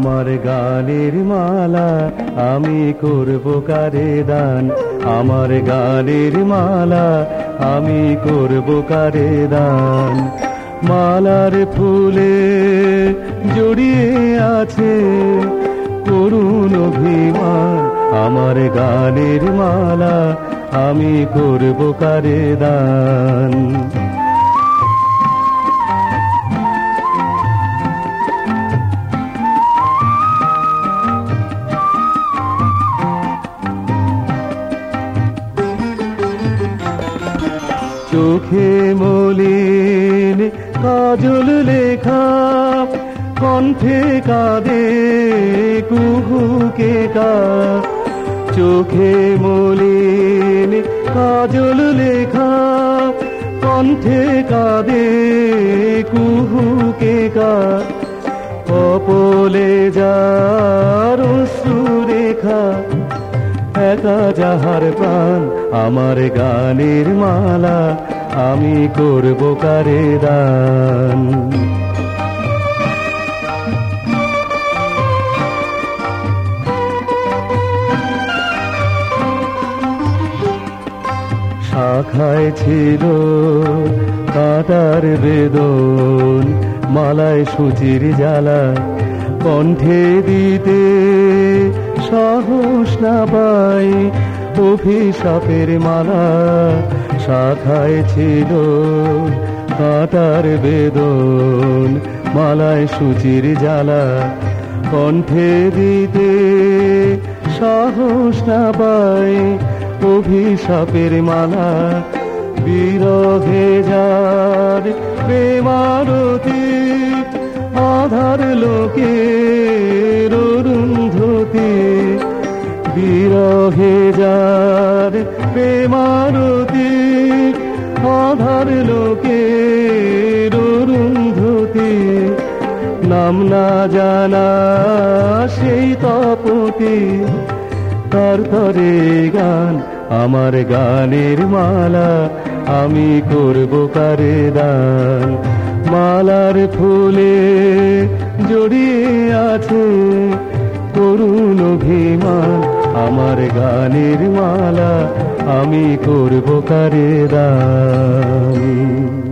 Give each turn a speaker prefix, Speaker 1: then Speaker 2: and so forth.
Speaker 1: আমার গানের মালা আমি করব কারে দান, আমার গানের মালা আমি করব কারে দান। মালার ফুলে জড়িয়ে আছে করুণ অভিমান, আমার গানের মালা আমি করব কারে দান। চোখে মলিন কাজল লেখা, কণ্ঠে কাঁদে কুহুকে কা। চোখে মলিন কাজল লেখা, কণ্ঠে কাঁদে কুহুকে কা। কপলে যার অশ্রুরেখা, একা যাহার প্রাণ, আমার গানের মালা আমি করব কারে দান। শাখায় ছিল কাঁটার বেদন, মালায় সুচির জ্বালা, কণ্ঠে দিতে সাহস না পাই অভিশাপের মালা। শাখায় ছিল কাঁটার বেদন, মালায় সুচির জ্বালা, কণ্ঠে দিতে সাহস না পাই অভিশাপের মালা। বিরহে যার প্রেমারতি, আধার লোকের অরুন্ধতি। বিরহে যার প্রেমারতি, আধার লোকের অরুন্ধতি। নাম না জানা সেই তপতি, তার তরে গান, আমার গানের মালা আমি করব কারে দান। মালার ফুলে জড়িয়ে আছে করুণ অভিমান, আমার গানের মালা আমি করব কারে দান।